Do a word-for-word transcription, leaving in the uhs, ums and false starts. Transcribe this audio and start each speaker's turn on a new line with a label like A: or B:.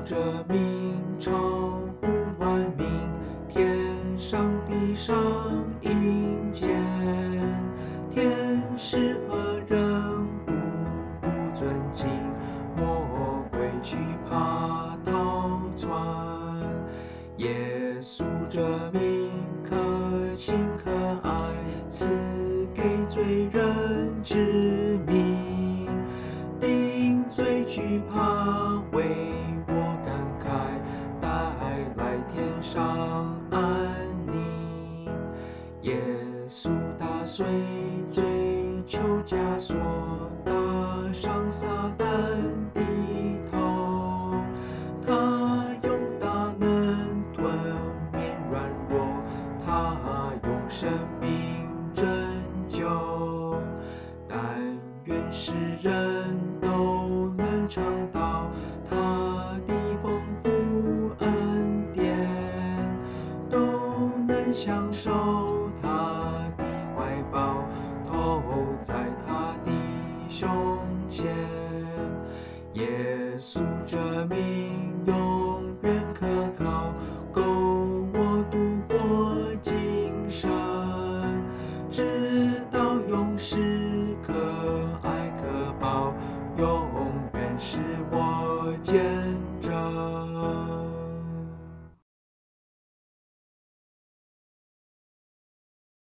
A: 着名，超乎万民，天上地上阴间，天使和人无不尊敬，魔鬼惧怕逃窜。耶稣这名可亲可爱，赐给罪人之名，定罪惧怕为我感慨，带来天上安宁。耶稣打碎罪囚枷锁，打伤撒旦的头，他用大能吞灭软弱，他用生命拯救。但愿世人都能尝到他的丰富恩典，都能享受他的怀抱，投在他的胸前。耶稣这名永远可靠，够我度过今生，直到永世可